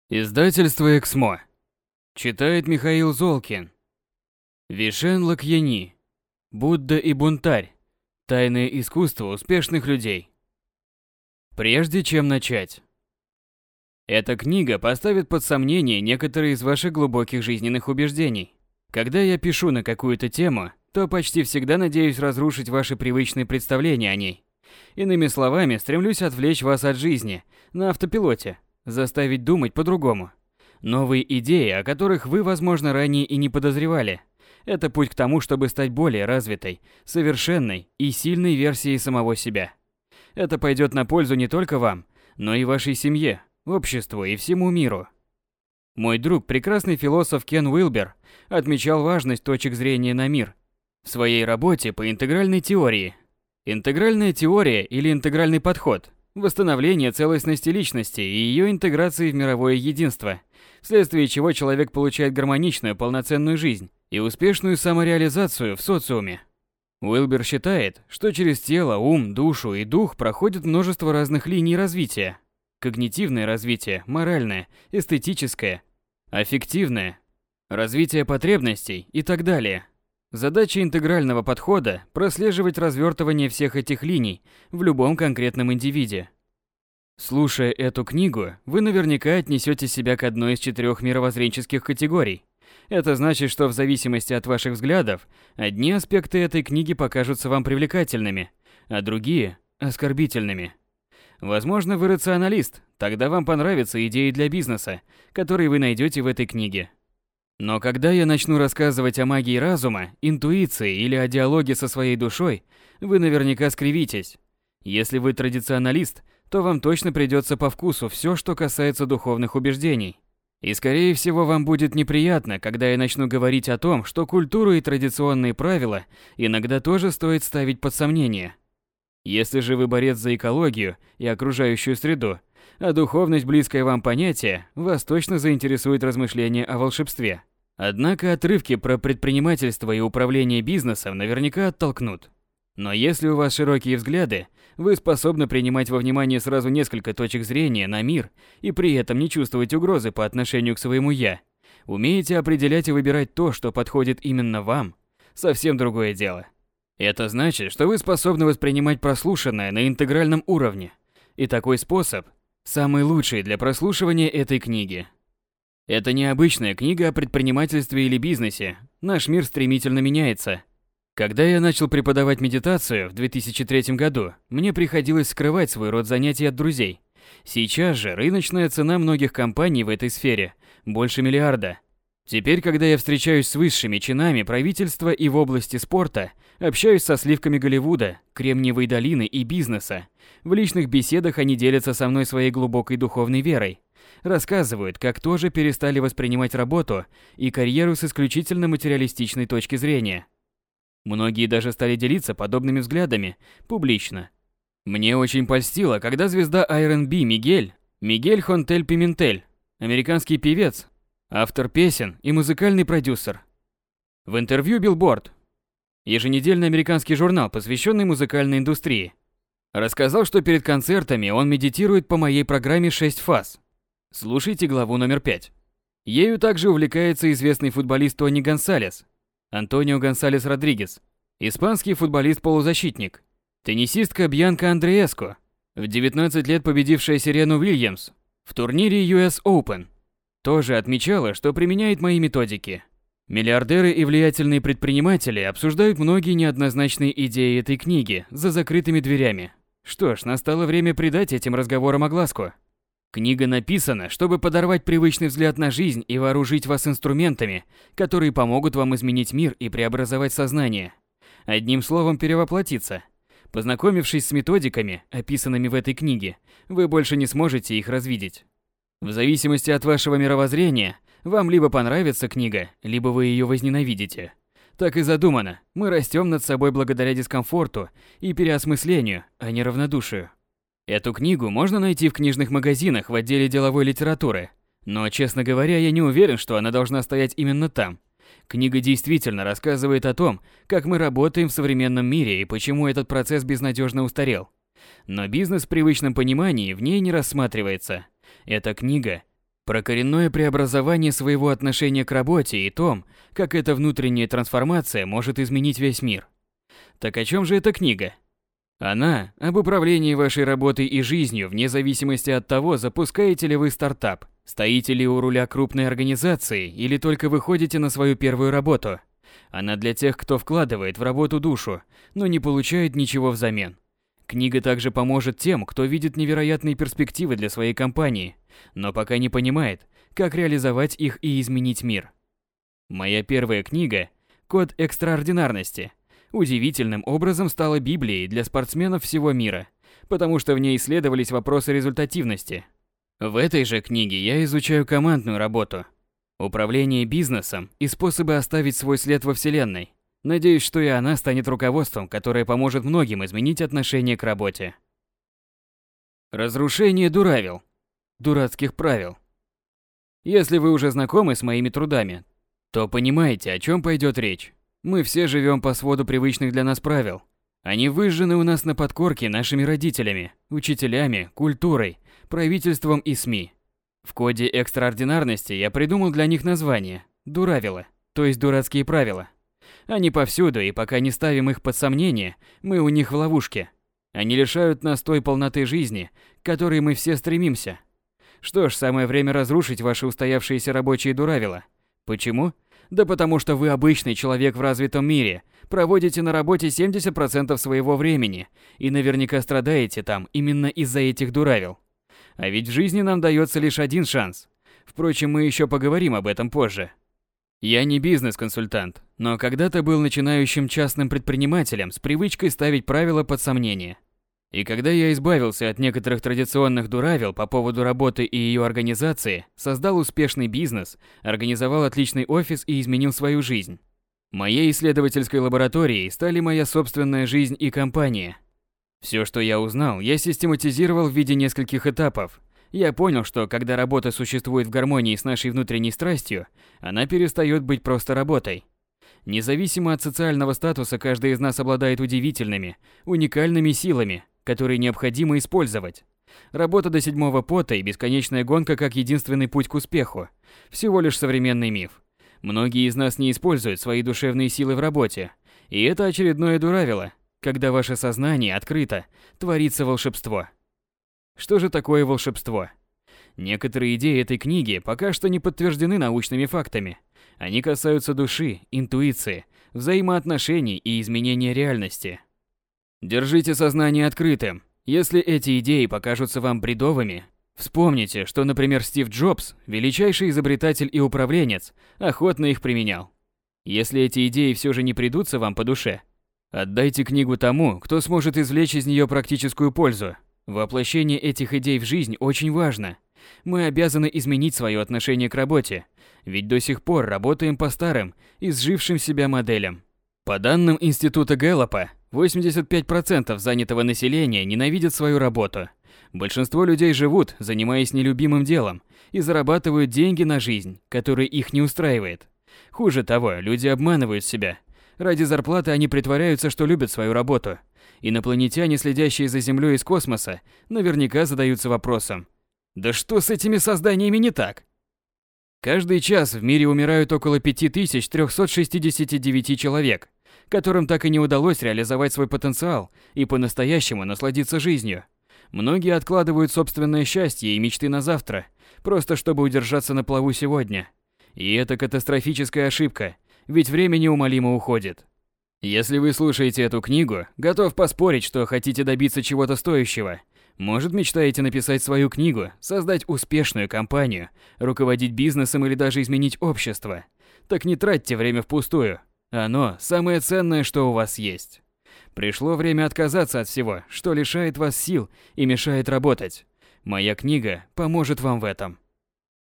Издательство «Эксмо». Читает Михаил Золкин. Вишен Лакьяни. Будда и бунтарь. Тайное искусство успешных людей. Прежде чем начать. Эта книга поставит под сомнение некоторые из ваших глубоких жизненных убеждений. Когда я пишу на какую-то тему, то почти всегда надеюсь разрушить ваши привычные представления о ней. Иными словами, стремлюсь отвлечь вас от жизни на автопилоте, заставить думать по-другому. Новые идеи, о которых вы, возможно, ранее и не подозревали. Это путь к тому, чтобы стать более развитой, совершенной и сильной версией самого себя. Это пойдет на пользу не только вам, но и вашей семье, обществу и всему миру. Мой друг, прекрасный философ Кен Уилбер, отмечал важность точек зрения на мир в своей работе по интегральной теории. Интегральная теория или интегральный подход – восстановление целостности личности и ее интеграции в мировое единство, вследствие чего человек получает гармоничную полноценную жизнь и успешную самореализацию в социуме. Уилбер считает, что через тело, ум, душу и дух проходит множество разных линий развития. Когнитивное развитие, моральное, эстетическое, аффективное, развитие потребностей и так далее. Задача интегрального подхода – прослеживать развертывание всех этих линий в любом конкретном индивиде. Слушая эту книгу, вы наверняка отнесете себя к одной из 4 мировоззренческих категорий. Это значит, что в зависимости от ваших взглядов, одни аспекты этой книги покажутся вам привлекательными, а другие – оскорбительными. Возможно, вы рационалист, тогда вам понравятся идеи для бизнеса, которые вы найдете в этой книге. Но когда я начну рассказывать о магии разума, интуиции или о диалоге со своей душой, вы наверняка скривитесь. Если вы традиционалист, то вам точно придется по вкусу все, что касается духовных убеждений. И скорее всего вам будет неприятно, когда я начну говорить о том, что культуру и традиционные правила иногда тоже стоит ставить под сомнение. Если же вы борец за экологию и окружающую среду, а духовность близкое вам понятие, вас точно заинтересует размышление о волшебстве. Однако отрывки про предпринимательство и управление бизнесом наверняка оттолкнут. Но если у вас широкие взгляды, вы способны принимать во внимание сразу несколько точек зрения на мир и при этом не чувствовать угрозы по отношению к своему «я», умеете определять и выбирать то, что подходит именно вам, совсем другое дело. Это значит, что вы способны воспринимать прослушанное на интегральном уровне. И такой способ – самый лучший для прослушивания этой книги. Это не обычная книга о предпринимательстве или бизнесе. Наш мир стремительно меняется. Когда я начал преподавать медитацию в 2003 году, мне приходилось скрывать свой род занятий от друзей. Сейчас же рыночная цена многих компаний в этой сфере – больше миллиарда. Теперь, когда я встречаюсь с высшими чинами правительства и в области спорта, общаюсь со сливками Голливуда, Кремниевой долины и бизнеса, в личных беседах они делятся со мной своей глубокой духовной верой. Рассказывают, как тоже перестали воспринимать работу и карьеру с исключительно материалистичной точки зрения. Многие даже стали делиться подобными взглядами публично. Мне очень польстило, когда звезда R&B Мигель Хонтель Пиментель, американский певец, автор песен и музыкальный продюсер. В интервью Billboard, еженедельный американский журнал, посвященный музыкальной индустрии, рассказал, что перед концертами он медитирует по моей программе 6 фаз. Слушайте главу номер 5. Ею также увлекается известный футболист Тони Гонсалес, Антонио Гонсалес Родригес, испанский футболист-полузащитник, теннисистка Бьянка Андрееско, в 19 лет победившая Серену Уильямс в турнире US Open, тоже отмечала, что применяет мои методики. Миллиардеры и влиятельные предприниматели обсуждают многие неоднозначные идеи этой книги за закрытыми дверями. Что ж, настало время придать этим разговорам огласку. Книга написана, чтобы подорвать привычный взгляд на жизнь и вооружить вас инструментами, которые помогут вам изменить мир и преобразовать сознание. Одним словом, перевоплотиться. Познакомившись с методиками, описанными в этой книге, вы больше не сможете их развидеть. В зависимости от вашего мировоззрения, вам либо понравится книга, либо вы ее возненавидите. Так и задумано, мы растем над собой благодаря дискомфорту и переосмыслению, а не равнодушию. Эту книгу можно найти в книжных магазинах в отделе деловой литературы, но, честно говоря, я не уверен, что она должна стоять именно там. Книга действительно рассказывает о том, как мы работаем в современном мире и почему этот процесс безнадежно устарел. Но бизнес в привычном понимании в ней не рассматривается. Эта книга Про коренное преобразование своего отношения к работе и том, как эта внутренняя трансформация может изменить весь мир. Так о чем же эта книга? Она об управлении вашей работой и жизнью вне зависимости от того, запускаете ли вы стартап, стоите ли у руля крупной организации или только выходите на свою первую работу. Она для тех, кто вкладывает в работу душу, но не получает ничего взамен. Книга также поможет тем, кто видит невероятные перспективы для своей компании, но пока не понимает, как реализовать их и изменить мир. Моя первая книга «Код экстраординарности» удивительным образом стала Библией для спортсменов всего мира, потому что в ней исследовались вопросы результативности. В этой же книге я изучаю командную работу, управление бизнесом и способы оставить свой след во Вселенной. Надеюсь, что и она станет руководством, которое поможет многим изменить отношение к работе. Разрушение дуравел. Дурацких правил. Если вы уже знакомы с моими трудами, то понимаете, о чем пойдет речь. Мы все живем по своду привычных для нас правил. Они выжжены у нас на подкорке нашими родителями, учителями, культурой, правительством и СМИ. В коде экстраординарности я придумал для них название – дуравила, то есть дурацкие правила. Они повсюду, и пока не ставим их под сомнение, мы у них в ловушке. Они лишают нас той полноты жизни, к которой мы все стремимся. Что ж, самое время разрушить ваши устоявшиеся рабочие дуравила. Почему? Да потому что вы обычный человек в развитом мире, проводите на работе 70% своего времени и наверняка страдаете там именно из-за этих дуравил. А ведь в жизни нам дается лишь один шанс. Впрочем, мы еще поговорим об этом позже. Я не бизнес-консультант, но когда-то был начинающим частным предпринимателем с привычкой ставить правила под сомнение. И когда я избавился от некоторых традиционных дуравил по поводу работы и ее организации, создал успешный бизнес, организовал отличный офис и изменил свою жизнь. Моей исследовательской лабораторией стали моя собственная жизнь и компания. Все, что я узнал, я систематизировал в виде нескольких этапов. Я понял, что когда работа существует в гармонии с нашей внутренней страстью, она перестает быть просто работой. Независимо от социального статуса, каждый из нас обладает удивительными, уникальными силами, которые необходимо использовать. Работа до седьмого пота и бесконечная гонка как единственный путь к успеху – всего лишь современный миф. Многие из нас не используют свои душевные силы в работе, и это очередное дуравило, когда ваше сознание открыто, творится волшебство. Что же такое волшебство? Некоторые идеи этой книги пока что не подтверждены научными фактами. Они касаются души, интуиции, взаимоотношений и изменения реальности. Держите сознание открытым. Если эти идеи покажутся вам бредовыми, вспомните, что, например, Стив Джобс, величайший изобретатель и управленец, охотно их применял. Если эти идеи все же не придутся вам по душе, отдайте книгу тому, кто сможет извлечь из нее практическую пользу. Воплощение этих идей в жизнь очень важно. Мы обязаны изменить свое отношение к работе, ведь до сих пор работаем по старым, изжившим себя моделям. По данным Института Гэллопа, 85% занятого населения ненавидят свою работу. Большинство людей живут, занимаясь нелюбимым делом, и зарабатывают деньги на жизнь, которая их не устраивает. Хуже того, люди обманывают себя. Ради зарплаты они притворяются, что любят свою работу. Инопланетяне, следящие за Землей из космоса, наверняка задаются вопросом: да что с этими созданиями не так? Каждый час в мире умирают около 5369 человек, которым так и не удалось реализовать свой потенциал и по-настоящему насладиться жизнью. Многие откладывают собственное счастье и мечты на завтра, просто чтобы удержаться на плаву сегодня. И это катастрофическая ошибка, ведь время неумолимо уходит. Если вы слушаете эту книгу, готов поспорить, что хотите добиться чего-то стоящего. Может, мечтаете написать свою книгу, создать успешную компанию, руководить бизнесом или даже изменить общество. Так не тратьте время впустую. Оно самое ценное, что у вас есть. Пришло время отказаться от всего, что лишает вас сил и мешает работать. Моя книга поможет вам в этом.